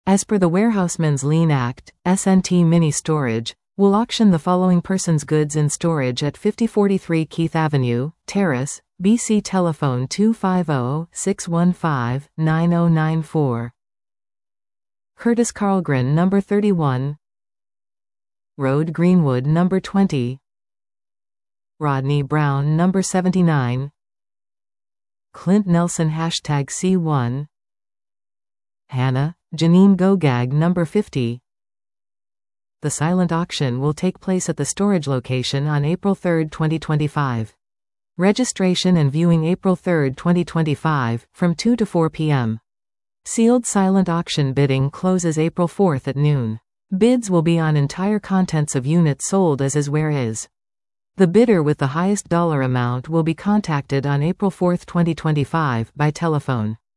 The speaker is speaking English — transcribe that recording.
As per the Warehouseman's Lien Act, SNT Mini Storage will auction the following person's goods in storage at 5043 Keith Avenue, Terrace, BC. Telephone 250-615-9094. Curtis Carlgren, number 31. Road Greenwood, number 20. Rodney Brown, number 79. Clint Nelson #C1. Hannah Janine Gogag, number 50. The silent auction will take place at the storage location on April 3, 2025. Registration and viewing April 3, 2025, from 2 to 4 p.m. Sealed silent auction bidding closes April 4 at noon. Bids will be on entire contents of units sold as is where is. The bidder with the highest dollar amount will be contacted on April 4, 2025, by telephone.